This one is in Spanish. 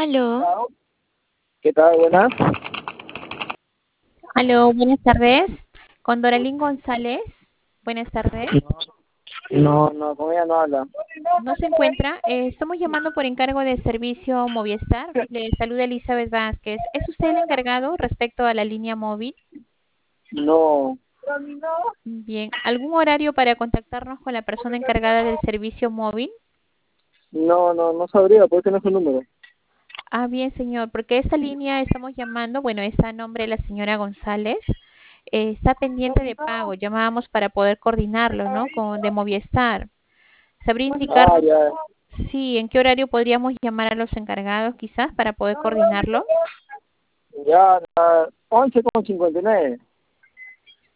Aló, ¿Qué tal? Buenas. aló, buenas tardes. Con Doralín González. Buenas tardes. No, con ella no habla. No se encuentra. Estamos llamando por encargo de servicio Movistar. Le saluda Elizabeth Vázquez. ¿Es usted el encargado respecto a la línea móvil? No, Bien. ¿Algún horario para contactarnos con la persona encargada del servicio móvil? no sabría, ¿por qué no es su número? Ah, bien, señor, porque esta línea estamos llamando, bueno, está a nombre de la señora González. Está pendiente de pago. Llamábamos para poder coordinarlo, ¿no? Con de Movistar. ¿Sabría Ah, indicarnos? ya, Sí, ¿en qué horario podríamos llamar a los encargados quizás para poder coordinarlo? ya, 11:59.